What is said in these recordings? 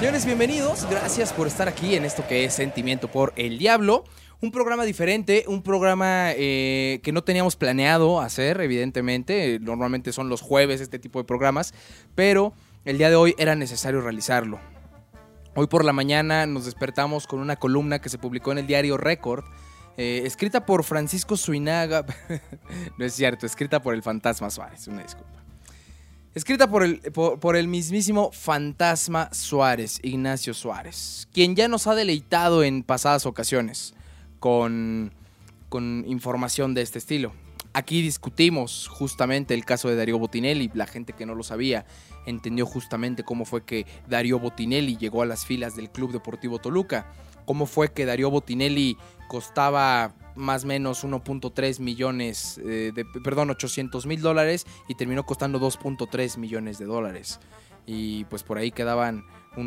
Señores, bienvenidos. Gracias por estar aquí en esto que es Sentimiento por el Diablo. Un programa diferente, un programa que no teníamos planeado hacer, evidentemente. Normalmente son los jueves este tipo de programas, pero el día de hoy era necesario realizarlo. Hoy por la mañana nos despertamos con una columna que se publicó en el diario Récord, escrita por Francisco Zuinaga. No es cierto, escrita por el Fantasma Suárez, una disculpa. Escrita por el mismísimo Fantasma Suárez, Ignacio Suárez, quien ya nos ha deleitado en pasadas ocasiones con información de este estilo. Aquí discutimos justamente el caso de Darío Botinelli. La gente que no lo sabía entendió justamente cómo fue que Darío Botinelli llegó a las filas del Club Deportivo Toluca. Cómo fue que Darío Botinelli costaba más o menos 1.3 millones, 800 mil dólares y terminó costando 2.3 millones de dólares. Y pues por ahí quedaban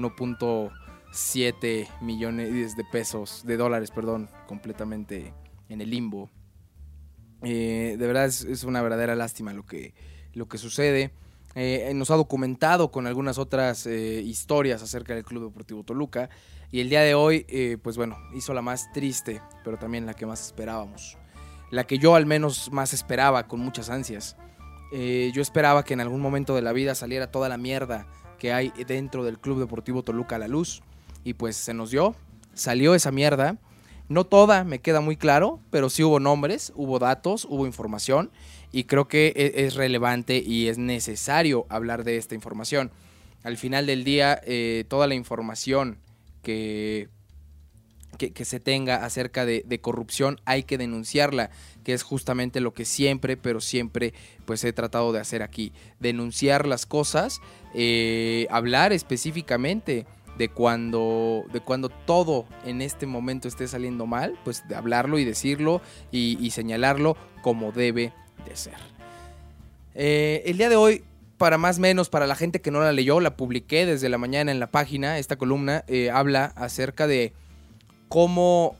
1.7 millones de dólares, completamente en el limbo. De verdad es una verdadera lástima lo que sucede. Nos ha documentado con algunas otras historias acerca del Club Deportivo Toluca. Y el día de hoy, hizo la más triste, pero también la que más esperábamos. La que yo al menos más esperaba con muchas ansias. Yo esperaba que en algún momento de la vida saliera toda la mierda que hay dentro del Club Deportivo Toluca a la luz. Y pues se nos dio, salió esa mierda. No toda, me queda muy claro, pero sí hubo nombres, hubo datos, hubo información. Y creo que es relevante y es necesario hablar de esta información. Al final del día, toda la información que se tenga acerca de corrupción hay que denunciarla, que es justamente lo que siempre pues he tratado de hacer aquí, denunciar las cosas, hablar específicamente de cuando todo en este momento esté saliendo mal, pues de hablarlo y decirlo y señalarlo como debe de ser. El día de hoy, para más o menos, para la gente que no la leyó, la publiqué desde la mañana en la página. Esta columna habla acerca de cómo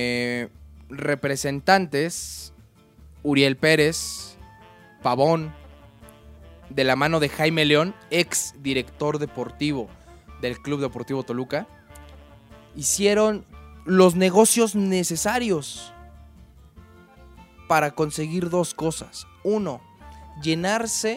representantes, Uriel Pérez, Pavón, de la mano de Jaime León, ex director deportivo del Club Deportivo Toluca, hicieron los negocios necesarios para conseguir dos cosas. Uno, llenarse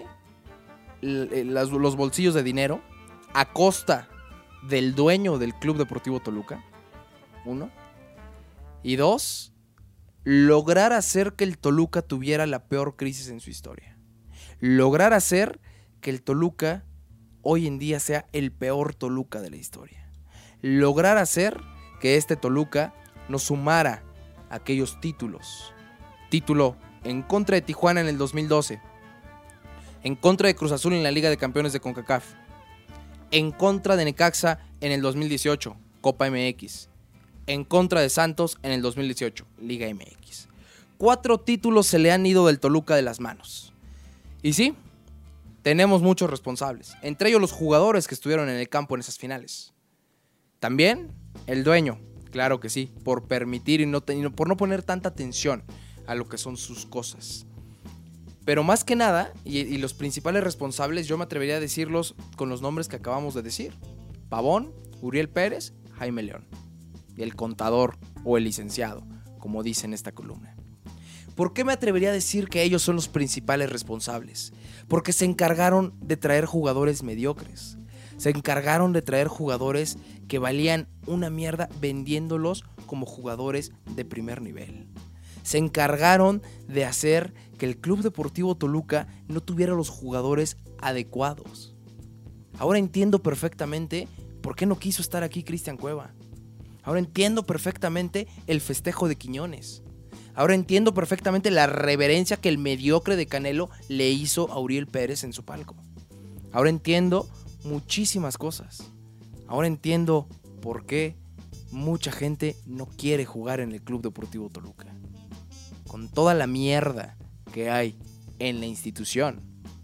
los bolsillos de dinero a costa del dueño del Club Deportivo Toluca. Uno. Y dos, lograr hacer que el Toluca tuviera la peor crisis en su historia. Lograr hacer que el Toluca hoy en día sea el peor Toluca de la historia. Lograr hacer que este Toluca nos sumara aquellos títulos. Título en contra de Tijuana en el 2012. En contra de Cruz Azul en la Liga de Campeones de CONCACAF. En contra de Necaxa en el 2018, Copa MX. En contra de Santos en el 2018, Liga MX. 4 títulos se le han ido del Toluca de las manos. Y sí, tenemos muchos responsables, entre ellos los jugadores que estuvieron en el campo en esas finales. También el dueño, claro que sí, por permitir y por no poner tanta atención a lo que son sus cosas. Pero más que nada, y los principales responsables, yo me atrevería a decirlos con los nombres que acabamos de decir: Pavón, Uriel Pérez, Jaime León. Y el contador o el licenciado, como dice en esta columna. ¿Por qué me atrevería a decir que ellos son los principales responsables? Porque se encargaron de traer jugadores mediocres. Se encargaron de traer jugadores que valían una mierda vendiéndolos como jugadores de primer nivel. Se encargaron de hacer que el Club Deportivo Toluca no tuviera los jugadores adecuados. Ahora entiendo perfectamente por qué no quiso estar aquí Cristian Cueva. Ahora entiendo perfectamente el festejo de Quiñones. Ahora entiendo perfectamente la reverencia que el mediocre de Canelo le hizo a Uriel Pérez en su palco. Ahora entiendo muchísimas cosas. Ahora entiendo por qué mucha gente no quiere jugar en el Club Deportivo Toluca. Con toda la mierda que hay en la institución.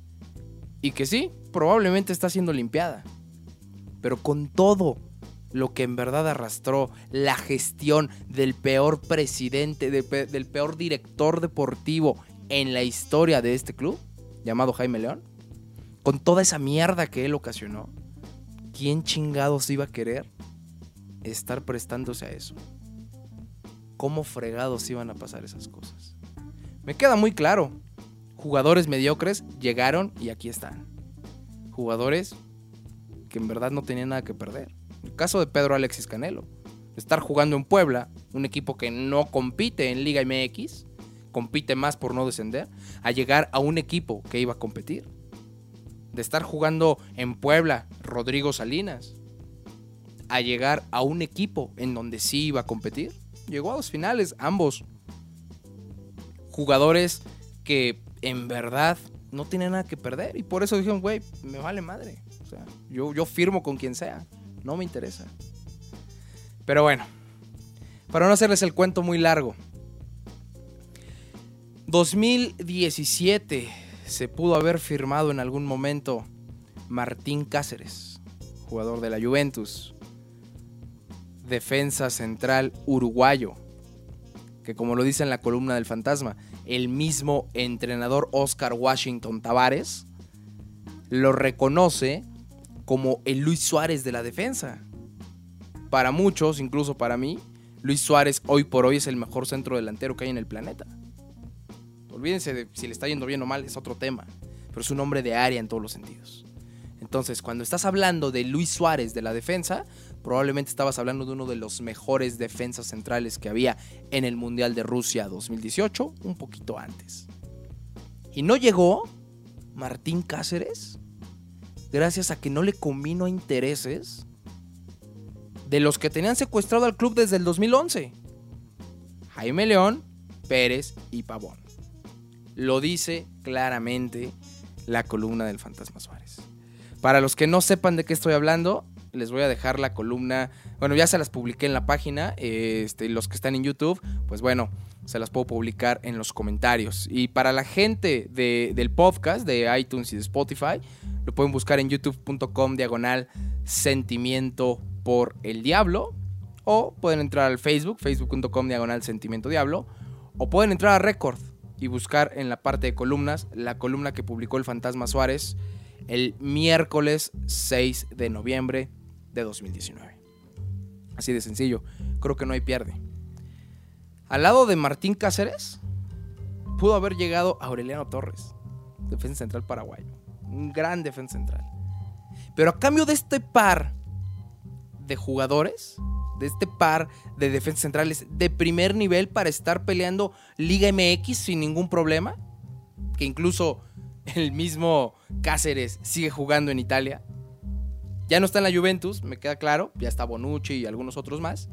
Y que sí, probablemente está siendo limpiada. Pero con todo lo que en verdad arrastró la gestión del peor presidente, del peor director deportivo en la historia de este club, llamado Jaime León, con toda esa mierda que él ocasionó, ¿quién chingados iba a querer estar prestándose a eso? ¿Cómo fregados iban a pasar esas cosas? Me queda muy claro. Jugadores mediocres llegaron y aquí están. Jugadores que en verdad no tenían nada que perder. El caso de Pedro Alexis Canelo. Estar jugando en Puebla, un equipo que no compite en Liga MX, compite más por no descender, a llegar a un equipo que iba a competir. De estar jugando en Puebla, Rodrigo Salinas, a llegar a un equipo en donde sí iba a competir. Llegó a 2 finales, ambos. Jugadores que en verdad no tienen nada que perder. Y por eso dijeron, güey, me vale madre. O sea, yo firmo con quien sea. No me interesa. Pero bueno, para no hacerles el cuento muy largo. 2017 se pudo haber firmado en algún momento Martín Cáceres, jugador de la Juventus, defensa central uruguayo, que como lo dice en la columna del Fantasma, el mismo entrenador Oscar Washington Tabárez lo reconoce como el Luis Suárez de la defensa. Para muchos, incluso para mí, Luis Suárez hoy por hoy es el mejor centro delantero que hay en el planeta. Olvídense de si le está yendo bien o mal, es otro tema, pero es un hombre de área en todos los sentidos. Entonces, cuando estás hablando de Luis Suárez de la defensa, probablemente estabas hablando de uno de los mejores defensas centrales que había en el Mundial de Rusia 2018, un poquito antes. Y no llegó Martín Cáceres gracias a que no le convino a intereses de los que tenían secuestrado al club desde el 2011. Jaime León, Pérez y Pavón. Lo dice claramente la columna del Fantasma Suárez. Para los que no sepan de qué estoy hablando, les voy a dejar la columna. Bueno, ya se las publiqué en la página. Los que están en YouTube, pues bueno, se las puedo publicar en los comentarios. Y para la gente del podcast, de iTunes y de Spotify, lo pueden buscar en youtube.com/sentimiento por el diablo, o pueden entrar al facebook.com/sentimiento diablo, o pueden entrar a Record y buscar en la parte de columnas la columna que publicó el Fantasma Suárez el miércoles 6 de noviembre de 2019. Así de sencillo, creo que no hay pierde. Al lado de Martín Cáceres pudo haber llegado Aureliano Torres, defensa central paraguayo, un gran defensa central. Pero a cambio de este par de jugadores, de este par de defensas centrales de primer nivel para estar peleando Liga MX sin ningún problema, que incluso el mismo Cáceres sigue jugando en Italia, ya no está en la Juventus, me queda claro, ya está Bonucci y algunos otros más,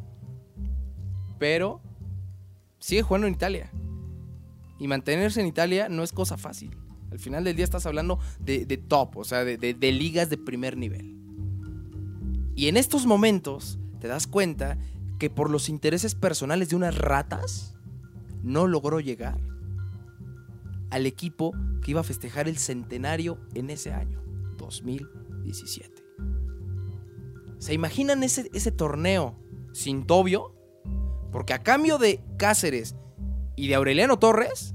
pero sigue jugando en Italia, y mantenerse en Italia no es cosa fácil. Al final del día estás hablando de top, o sea, de ligas de primer nivel. Y en estos momentos te das cuenta que por los intereses personales de unas ratas no logró llegar al equipo que iba a festejar el centenario en ese año, 2017. ¿Se imaginan ese torneo sin Tobio? Porque a cambio de Cáceres y de Aureliano Torres,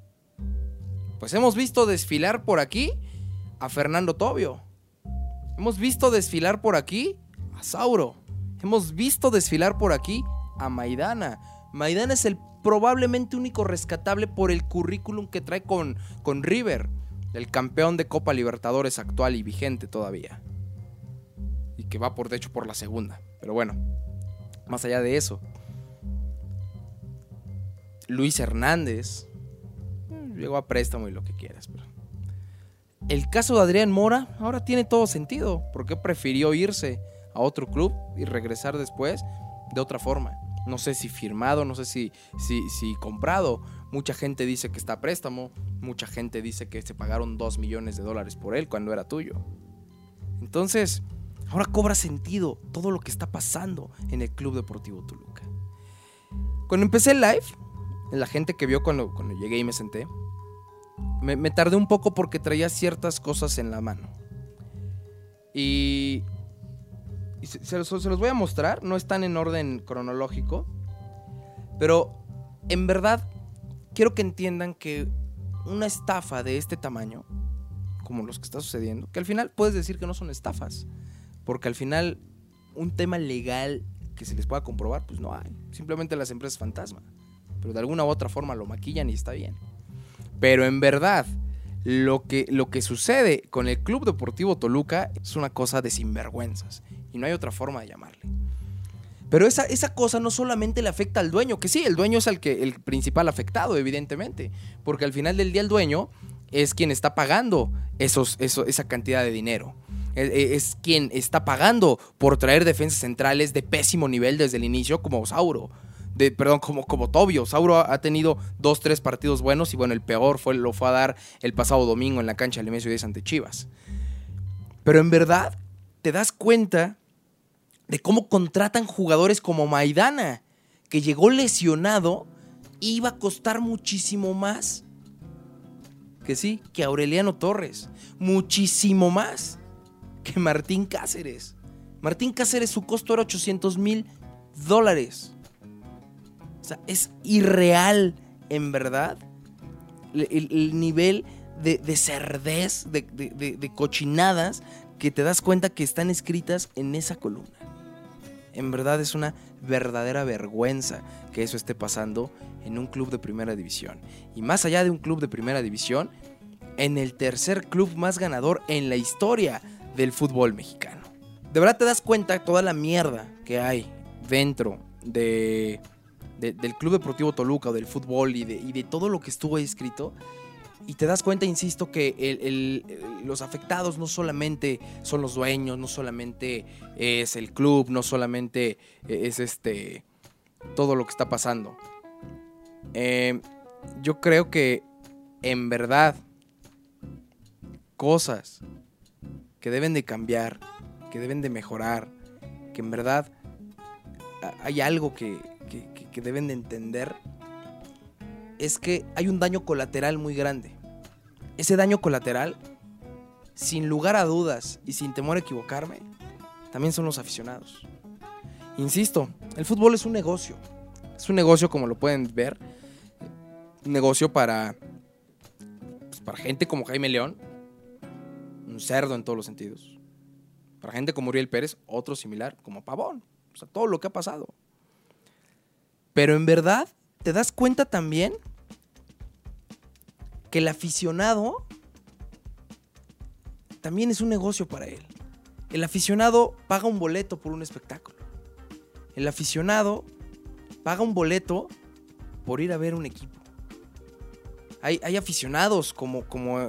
pues hemos visto desfilar por aquí a Fernando Tobio. Hemos visto desfilar por aquí a Sauro. Hemos visto desfilar por aquí a Maidana. Maidana es el probablemente único rescatable por el currículum que trae con River, el campeón de Copa Libertadores actual y vigente todavía. Y que va de hecho por la segunda. Pero bueno, más allá de eso, Luis Hernández llegó a préstamo y lo que quieras, pero el caso de Adrián Mora ahora tiene todo sentido, porque prefirió irse a otro club y regresar después de otra forma. No sé si firmado, no sé si comprado. Mucha gente dice que está a préstamo, mucha gente dice que se pagaron $2 millones por él cuando era tuyo. Entonces, ahora cobra sentido todo lo que está pasando en el Club Deportivo Toluca. Cuando empecé el live, la gente que vio cuando llegué y me senté, me tardé un poco porque traía ciertas cosas en la mano. Y se los voy a mostrar. No están en orden cronológico, pero en verdad quiero que entiendan que una estafa de este tamaño, como los que está sucediendo, que al final puedes decir que no son estafas, Porque al final, un tema legal que se les pueda comprobar, pues no hay. Simplemente las empresas fantasma. Pero de alguna u otra forma lo maquillan y está bien. Pero en verdad, lo que sucede con el Club Deportivo Toluca es una cosa de sinvergüenzas. Y no hay otra forma de llamarle. Pero esa cosa no solamente le afecta al dueño, que sí, el dueño es el principal afectado, evidentemente. Porque al final del día el dueño es quien está pagando esa cantidad de dinero. Es quien está pagando por traer defensas centrales de pésimo nivel desde el inicio, como Sauro. Como Tobio. Sauro ha tenido 2-3 partidos buenos y bueno, el peor lo fue a dar el pasado domingo en la cancha del Nemesio 10 ante Chivas. Pero en verdad te das cuenta de cómo contratan jugadores como Maidana, que llegó lesionado y iba a costar muchísimo más que Aureliano Torres, muchísimo más que Martín Cáceres. Martín Cáceres, su costo era $800,000. O sea, es irreal, en verdad, el nivel de cerdez, de cochinadas que te das cuenta que están escritas en esa columna. En verdad es una verdadera vergüenza que eso esté pasando en un club de primera división. Y más allá de un club de primera división, en el tercer club más ganador en la historia del fútbol mexicano. De verdad te das cuenta toda la mierda que hay dentro del Club Deportivo Toluca o del fútbol y de todo lo que estuvo ahí escrito. Y te das cuenta, insisto, que los afectados no solamente son los dueños, no solamente es el club, no solamente es todo lo que está pasando. Yo creo que en verdad cosas que deben de cambiar, que deben de mejorar, que en verdad hay algo que deben de entender, es que hay un daño colateral muy grande. Ese daño colateral, sin lugar a dudas y sin temor a equivocarme, también son los aficionados. Insisto, el fútbol es un negocio. Es un negocio, como lo pueden ver, un negocio para gente como Jaime León, un cerdo en todos los sentidos. Para gente como Uriel Pérez, otro similar, como Pavón. O sea, todo lo que ha pasado. Pero en verdad, te das cuenta también que el aficionado también es un negocio para él. El aficionado paga un boleto por un espectáculo. El aficionado paga un boleto por ir a ver un equipo. Hay aficionados como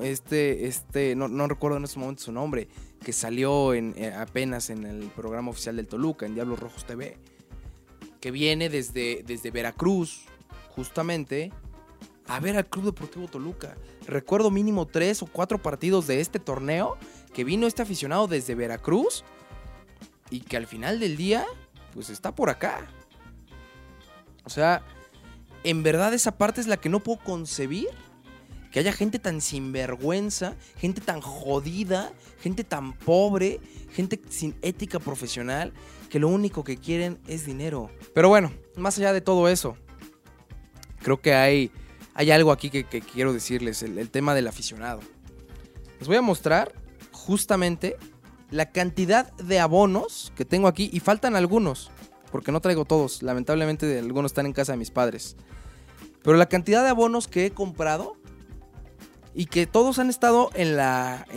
no recuerdo en este momento su nombre, que salió apenas en el programa oficial del Toluca, en Diablos Rojos TV, que viene desde Veracruz, justamente, a ver al Club Deportivo Toluca. Recuerdo mínimo 3 o 4 partidos de este torneo que vino este aficionado desde Veracruz y que al final del día, pues está por acá. O sea, en verdad esa parte es la que no puedo concebir. Que haya gente tan sinvergüenza, gente tan jodida, gente tan pobre, gente sin ética profesional, que lo único que quieren es dinero. Pero bueno, más allá de todo eso, creo que hay algo aquí que quiero decirles, el tema del aficionado. Les voy a mostrar justamente la cantidad de abonos que tengo aquí, y faltan algunos, porque no traigo todos, lamentablemente algunos están en casa de mis padres. Pero la cantidad de abonos que he comprado y que todos han estado en la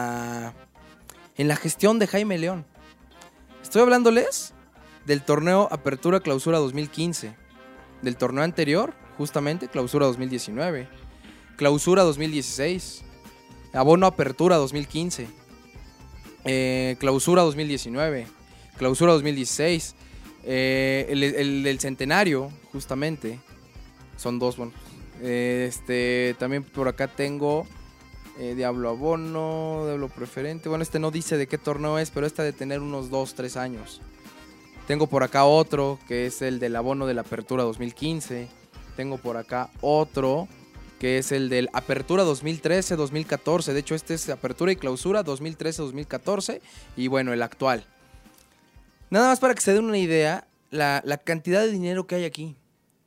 gestión de Jaime León. Estoy hablándoles del torneo Apertura Clausura 2015, del torneo anterior, justamente, Clausura 2019, Clausura 2016, Abono Apertura 2015, Clausura 2019, Clausura 2016, el del Centenario, justamente, son dos, bueno. También por acá tengo Diablo Abono, Diablo Preferente. Bueno, no dice de qué torneo es, pero de tener unos 2-3 años. Tengo por acá otro, que es el del Abono de la Apertura 2015. Tengo por acá otro, que es el del Apertura 2013-2014. De hecho, es Apertura y Clausura 2013-2014. Y bueno, el actual. Nada más para que se den una idea, la cantidad de dinero que hay aquí.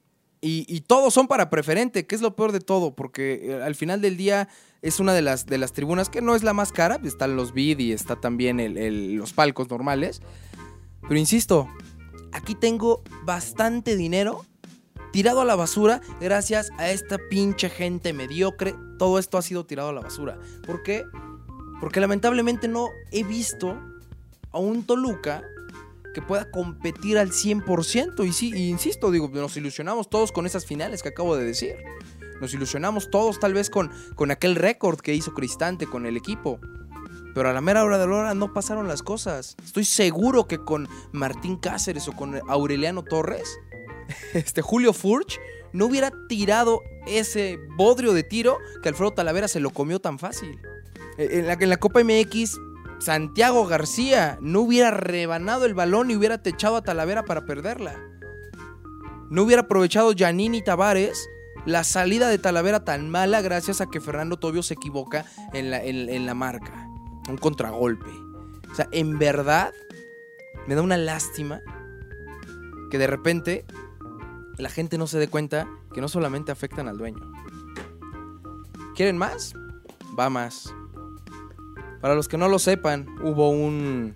Y todos son para preferente, que es lo peor de todo, porque al final del día es una de las tribunas que no es la más cara. Están los vid y está también los palcos normales. Pero insisto, aquí tengo bastante dinero tirado a la basura gracias a esta pinche gente mediocre. Todo esto ha sido tirado a la basura. ¿Por qué? Porque lamentablemente no he visto a un Toluca que pueda competir al 100%. Y sí, insisto, digo, nos ilusionamos todos con esas finales que acabo de decir. Nos ilusionamos todos tal vez con aquel récord que hizo Cristante con el equipo. Pero a la mera hora de la hora no pasaron las cosas. Estoy seguro que con Martín Cáceres o con Aureliano Torres, Julio Furch no hubiera tirado ese bodrio de tiro que Alfredo Talavera se lo comió tan fácil. En la Copa MX, Santiago García no hubiera rebanado el balón y hubiera techado a Talavera para perderla. No hubiera aprovechado Giannini Tavares la salida de Talavera tan mala gracias a que Fernando Tobio se equivoca en la marca. Un contragolpe. O sea, en verdad me da una lástima que de repente la gente no se dé cuenta que no solamente afectan al dueño. ¿Quieren más? Va más. Para los que no lo sepan, hubo un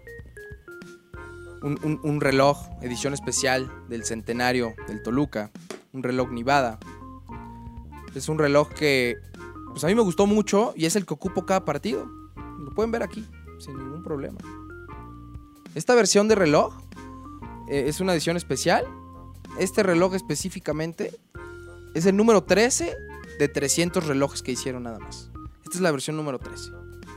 reloj, edición especial del centenario del Toluca, un reloj Nivada. Es un reloj que pues a mí me gustó mucho y es el que ocupo cada partido. Lo pueden ver aquí, sin ningún problema. Esta versión de reloj es una edición especial. Este reloj específicamente es el número 13 de 300 relojes que hicieron nada más. Esta es la versión número 13.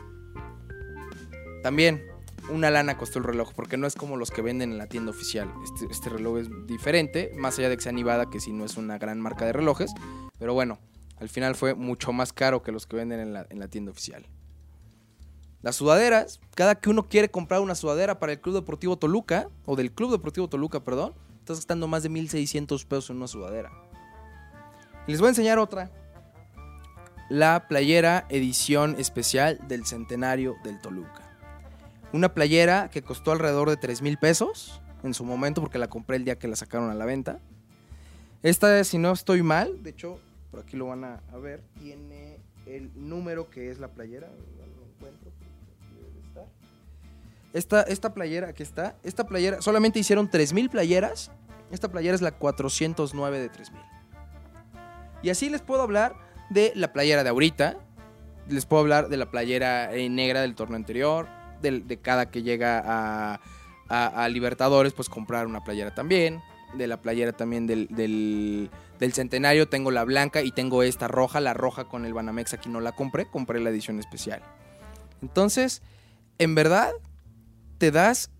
También una lana costó el reloj, porque no es como los que venden en la tienda oficial. Este reloj es diferente, más allá de que sea Nivada, que sí no es una gran marca de relojes. Pero bueno, al final fue mucho más caro que los que venden en la tienda oficial. Las sudaderas, cada que uno quiere comprar una sudadera para el Club Deportivo Toluca, o del Club Deportivo Toluca, perdón, estás gastando más de 1,600 pesos en una sudadera. Y les voy a enseñar otra. La playera edición especial del centenario del Toluca. Una playera que costó alrededor de 3,000 pesos en su momento, porque la compré el día que la sacaron a la venta. Esta, si no estoy mal, de hecho, por aquí lo van a ver, tiene el número que es la playera. Lo encuentro, debe estar. Esta playera, aquí está. Esta playera, solamente hicieron 3,000 playeras. Esta playera es la 409 de 3,000. Y así les puedo hablar de la playera de ahorita. Les puedo hablar de la playera negra del torneo anterior. De cada que llega a Libertadores, pues comprar una playera también. De la playera también del centenario tengo la blanca y tengo esta roja. La roja con el Banamex aquí no la compré la edición especial. Entonces, en verdad, te das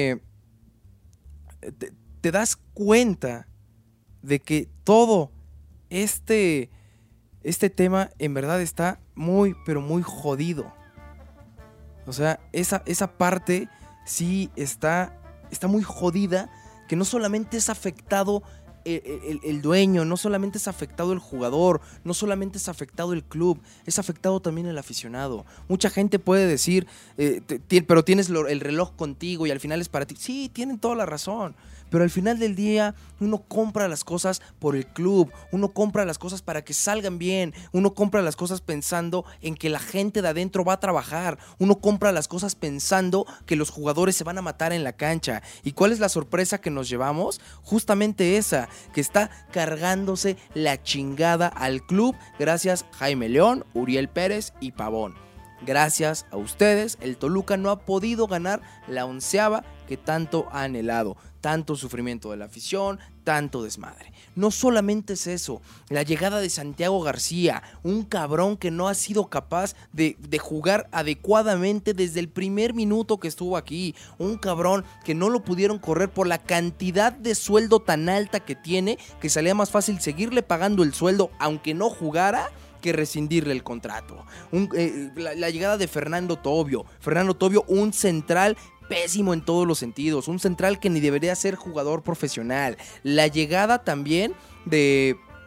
cuenta de que todo este tema en verdad está muy, pero muy jodido. O sea, esa parte sí está muy jodida, que no solamente es afectado el dueño, no solamente es afectado el jugador, no solamente es afectado el club, es afectado también el aficionado. Mucha gente puede decir, pero tienes el reloj contigo y al final es para ti. Sí, tienen toda la razón. Pero al final del día uno compra las cosas por el club, uno compra las cosas para que salgan bien, uno compra las cosas pensando en que la gente de adentro va a trabajar, uno compra las cosas pensando que los jugadores se van a matar en la cancha. ¿Y cuál es la sorpresa que nos llevamos? Justamente esa, que está cargándose la chingada al club gracias a Jaime León, Uriel Pérez y Pavón. Gracias a ustedes, el Toluca no ha podido ganar la 11ª que tanto ha anhelado. Tanto sufrimiento de la afición, tanto desmadre. No solamente es eso, la llegada de Santiago García, un cabrón que no ha sido capaz de jugar adecuadamente desde el primer minuto que estuvo aquí. Un cabrón que no lo pudieron correr por la cantidad de sueldo tan alta que tiene, que salía más fácil seguirle pagando el sueldo aunque no jugara, que rescindirle el contrato. La llegada de Fernando Tobio, un central pésimo en todos los sentidos, un central que ni debería ser jugador profesional. La llegada también de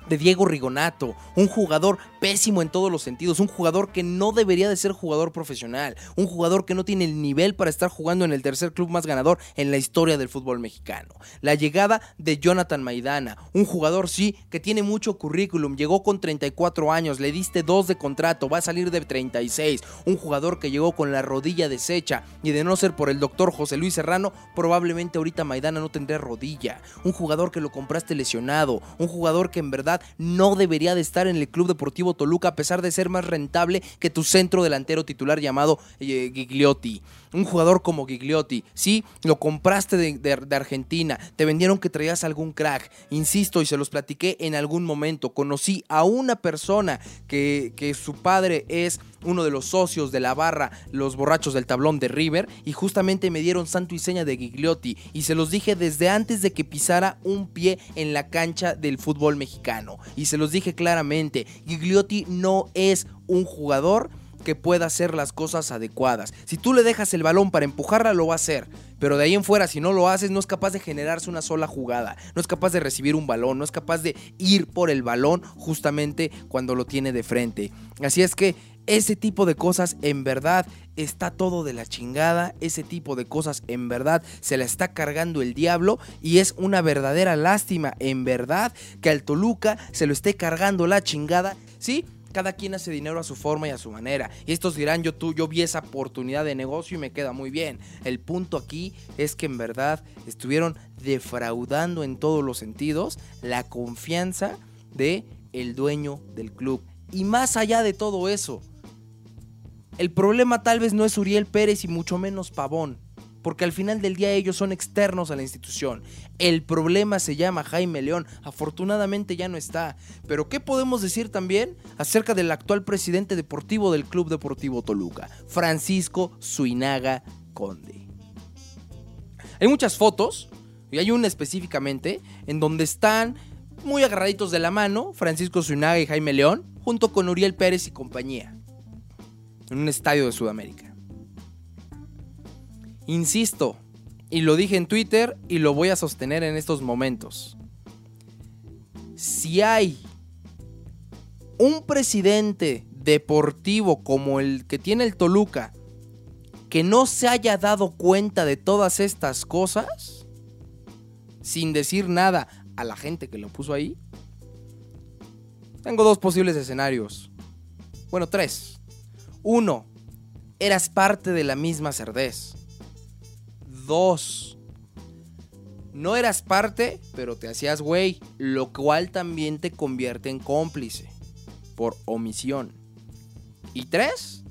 de Diego Rigonato, un jugador pésimo en todos los sentidos, un jugador que no debería de ser jugador profesional, un jugador que no tiene el nivel para estar jugando en el tercer club más ganador en la historia del fútbol mexicano. La llegada de Jonathan Maidana, un jugador sí que tiene mucho currículum, llegó con 34 años, le diste 2 de contrato, va a salir de 36, un jugador que llegó con la rodilla deshecha y de no ser por el doctor José Luis Serrano, probablemente ahorita Maidana no tendría rodilla, un jugador que lo compraste lesionado, un jugador que en verdad no debería de estar en el Club Deportivo Toluca a pesar de ser más rentable que tu centro delantero titular llamado Gigliotti. Un jugador como Gigliotti, sí, lo compraste de Argentina, te vendieron que traías algún crack, insisto y se los platiqué en algún momento, conocí a una persona que su padre es uno de los socios de la barra Los Borrachos del Tablón de River y justamente me dieron santo y seña de Gigliotti y se los dije desde antes de que pisara un pie en la cancha del fútbol mexicano y se los dije claramente, Gigliotti no es un jugador que pueda hacer las cosas adecuadas. Si tú le dejas el balón para empujarla, lo va a hacer. Pero de ahí en fuera, si no lo haces, no es capaz de generarse una sola jugada. No es capaz de recibir un balón. No es capaz de ir por el balón justamente cuando lo tiene de frente. Así es que ese tipo de cosas en verdad está todo de la chingada. Ese tipo de cosas en verdad se la está cargando el diablo. Y es una verdadera lástima en verdad que al Toluca se lo esté cargando la chingada. ¿Sí? Cada quien hace dinero a su forma y a su manera. Y estos dirán, yo vi esa oportunidad de negocio y me queda muy bien. El punto aquí es que en verdad estuvieron defraudando en todos los sentidos la confianza de el dueño del club. Y más allá de todo eso, el problema tal vez no es Uriel Pérez y mucho menos Pavón. Porque al final del día ellos son externos a la institución. El problema se llama Jaime León. Afortunadamente ya no está. Pero ¿qué podemos decir también acerca del actual presidente deportivo del Club Deportivo Toluca? Francisco Zuinaga Conde. Hay muchas fotos, y hay una específicamente, en donde están muy agarraditos de la mano Francisco Zuinaga y Jaime León, junto con Uriel Pérez y compañía, en un estadio de Sudamérica. Insisto, y lo dije en Twitter y lo voy a sostener en estos momentos. Si hay un presidente deportivo como el que tiene el Toluca que no se haya dado cuenta de todas estas cosas, sin decir nada a la gente que lo puso ahí, tengo 2 posibles escenarios. Bueno, 3. 1. Eras parte de la misma cerdez. 2. No eras parte, pero te hacías güey, lo cual también te convierte en cómplice por omisión. Y 3.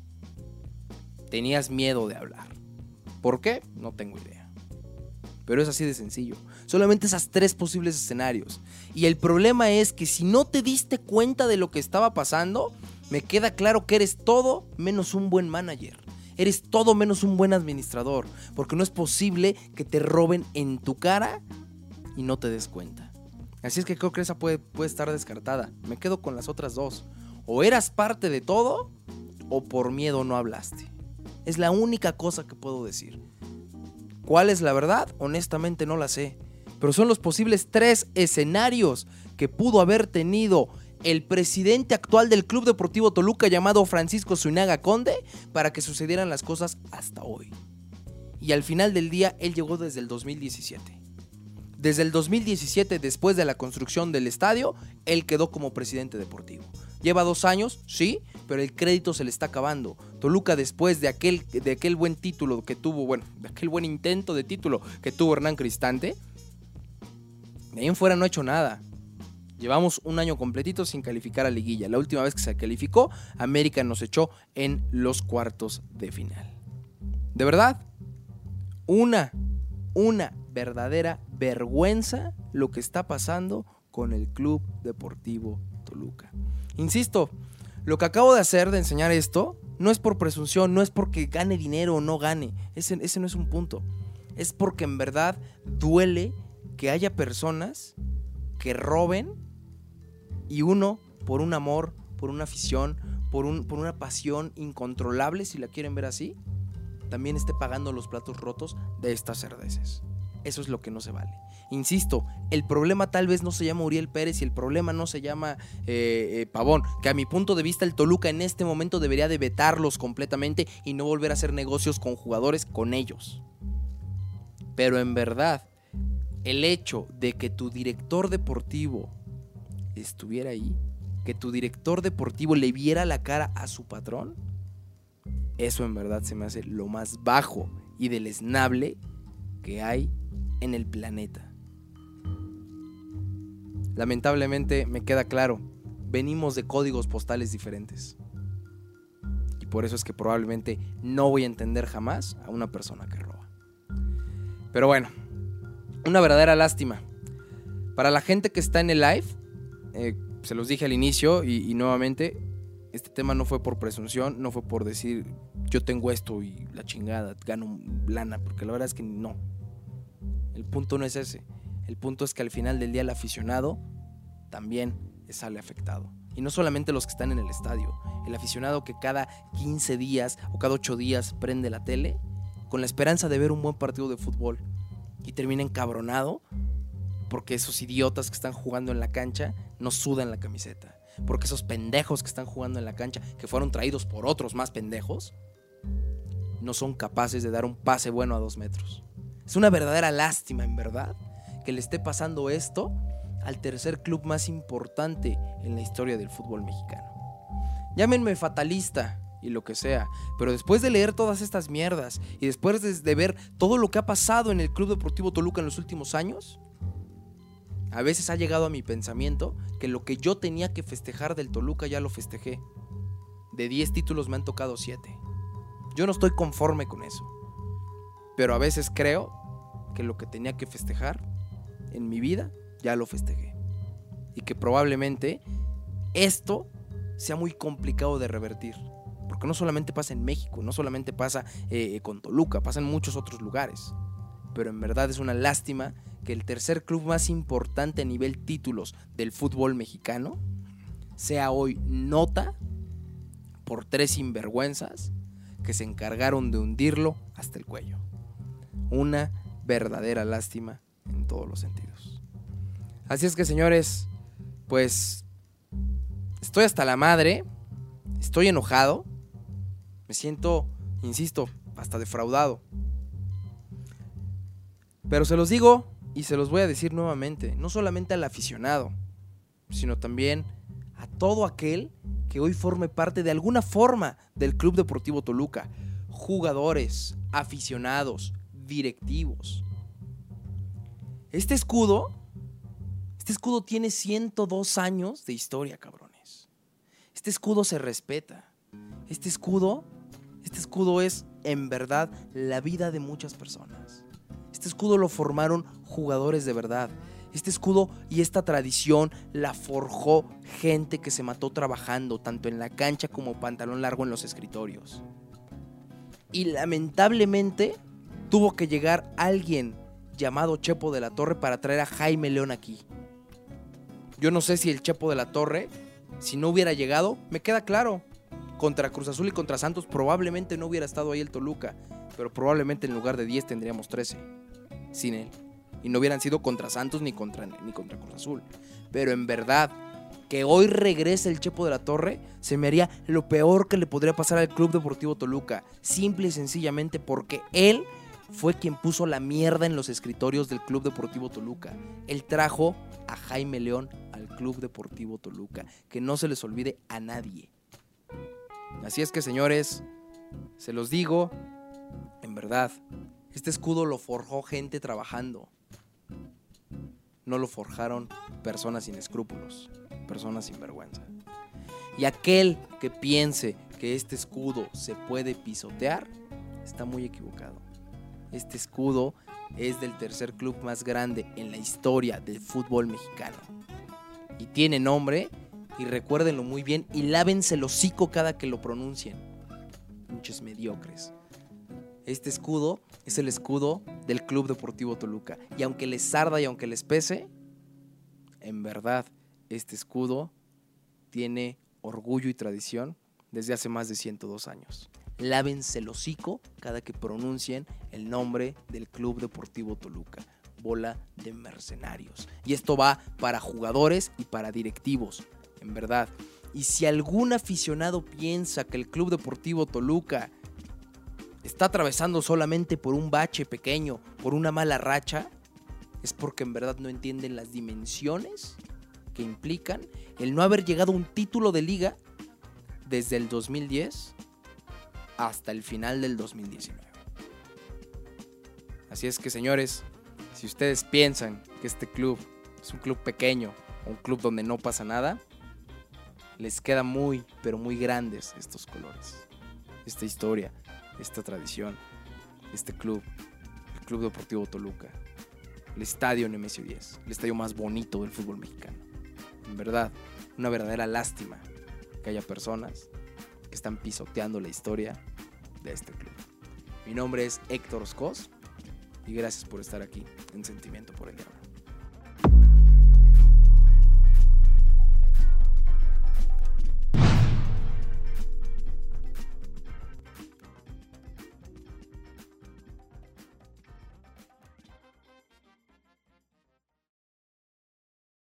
Tenías miedo de hablar. ¿Por qué? No tengo idea. Pero es así de sencillo. Solamente esas 3 posibles escenarios. Y el problema es que si no te diste cuenta de lo que estaba pasando, me queda claro que eres todo menos un buen manager. Eres todo menos un buen administrador, porque no es posible que te roben en tu cara y no te des cuenta. Así es que creo que esa puede estar descartada. Me quedo con las otras 2. O eras parte de todo, o por miedo no hablaste. Es la única cosa que puedo decir. ¿Cuál es la verdad? Honestamente no la sé. Pero son los posibles 3 escenarios que pudo haber tenido el presidente actual del Club Deportivo Toluca llamado Francisco Zuinaga Conde para que sucedieran las cosas hasta hoy. Y al final del día él llegó desde el 2017. Desde el 2017, después de la construcción del estadio, él quedó como presidente deportivo. Lleva 2 años, sí, pero el crédito se le está acabando. Toluca, después de aquel buen título que tuvo, de aquel buen intento de título que tuvo Hernán Cristante, de ahí en fuera no ha hecho nada. Llevamos 1 año completito sin calificar a liguilla. La última vez que se calificó, América nos echó en los cuartos de final. De verdad, una verdadera vergüenza lo que está pasando con el Club Deportivo Toluca. Insisto, lo que acabo de hacer, de enseñar esto, no es por presunción, no es porque gane dinero o no gane. Ese no es un punto. Es porque en verdad duele que haya personas que roben y uno, por un amor, por una afición, por una pasión incontrolable, si la quieren ver así, también esté pagando los platos rotos de estas cerdeces. Eso es lo que no se vale. Insisto, el problema tal vez no se llama Uriel Pérez y el problema no se llama Pavón, que a mi punto de vista el Toluca en este momento debería de vetarlos completamente y no volver a hacer negocios con jugadores con ellos. Pero en verdad, el hecho de que tu director deportivo estuviera ahí, que tu director deportivo le viera la cara a su patrón, eso en verdad se me hace lo más bajo y deleznable que hay en el planeta. Lamentablemente me queda claro, venimos de códigos postales diferentes. Y por eso es que probablemente no voy a entender jamás a una persona que roba. Pero bueno, una verdadera lástima. Para la gente que está en el live, se los dije al inicio y nuevamente, este tema no fue por presunción, no fue por decir yo tengo esto y la chingada, gano lana, porque la verdad es que no. El punto no es ese. El punto es que al final del día el aficionado también sale afectado. Y no solamente los que están en el estadio. El aficionado que cada 15 días o cada 8 días prende la tele con la esperanza de ver un buen partido de fútbol y termina encabronado porque esos idiotas que están jugando en la cancha no sudan la camiseta. Porque esos pendejos que están jugando en la cancha, que fueron traídos por otros más pendejos, no son capaces de dar un pase bueno a 2 metros. Es una verdadera lástima, en verdad, que le esté pasando esto al tercer club más importante en la historia del fútbol mexicano. Llámenme fatalista y lo que sea, pero después de leer todas estas mierdas y después de ver todo lo que ha pasado en el Club Deportivo Toluca en los últimos años, a veces ha llegado a mi pensamiento que lo que yo tenía que festejar del Toluca ya lo festejé. De 10 títulos me han tocado 7. Yo no estoy conforme con eso, pero a veces creo que lo que tenía que festejar en mi vida ya lo festejé y que probablemente esto sea muy complicado de revertir, porque no solamente pasa en México, no solamente pasa con Toluca, pasa en muchos otros lugares, pero en verdad es una lástima que el tercer club más importante a nivel títulos del fútbol mexicano sea hoy nota por 3 sinvergüenzas que se encargaron de hundirlo hasta el cuello. Una verdadera lástima en todos los sentidos. Así es que, señores, pues estoy hasta la madre, estoy enojado, me siento, insisto, hasta defraudado. Pero se los digo y se los voy a decir nuevamente, no solamente al aficionado, sino también a todo aquel que hoy forme parte de alguna forma del Club Deportivo Toluca, jugadores, aficionados, directivos. Este escudo tiene 102 años de historia, cabrones. Este escudo se respeta. Este escudo es, en verdad, la vida de muchas personas. Este escudo lo formaron jugadores de verdad. Este escudo y esta tradición la forjó gente que se mató trabajando, tanto en la cancha como pantalón largo en los escritorios. Y lamentablemente tuvo que llegar alguien llamado Chepo de la Torre para traer a Jaime León aquí. Yo no sé si el Chepo de la Torre, si no hubiera llegado, me queda claro, contra Cruz Azul y contra Santos probablemente no hubiera estado ahí el Toluca, pero probablemente en lugar de 10 tendríamos 13 sin él. Y no hubieran sido contra Santos ni contra Cruz Azul. Pero en verdad, que hoy regrese el Chepo de la Torre se me haría lo peor que le podría pasar al Club Deportivo Toluca. Simple y sencillamente porque él fue quien puso la mierda en los escritorios del Club Deportivo Toluca. Él trajo a Jaime León al Club Deportivo Toluca. Que no se les olvide a nadie. Así es que, señores, se los digo, en verdad, este escudo lo forjó gente trabajando. No lo forjaron personas sin escrúpulos, personas sin vergüenza. Y aquel que piense que este escudo se puede pisotear, está muy equivocado. Este escudo es del tercer club más grande en la historia del fútbol mexicano. Y tiene nombre, y recuérdenlo muy bien, y lávense el hocico cada que lo pronuncien. Pinches mediocres. Este escudo es el escudo del Club Deportivo Toluca. Y aunque les arda y aunque les pese, en verdad, este escudo tiene orgullo y tradición desde hace más de 102 años. Lávense el hocico cada que pronuncien el nombre del Club Deportivo Toluca. bola de mercenarios. Y esto va para jugadores y para directivos, en verdad. Y si algún aficionado piensa que el Club Deportivo Toluca está atravesando solamente por un bache pequeño, por una mala racha, es porque en verdad no entienden las dimensiones que implican el no haber llegado a un título de liga desde el 2010 hasta el final del 2019. Así es que, señores, si ustedes piensan que este club es un club pequeño, un club donde no pasa nada, les queda muy, pero muy grandes estos colores, esta historia, esta tradición, este club, el Club Deportivo Toluca, el estadio Nemesio 10, el estadio más bonito del fútbol mexicano. En verdad, una verdadera lástima que haya personas que están pisoteando la historia de este club. Mi nombre es Héctor Oscos y gracias por estar aquí en Sentimiento por el Diablo.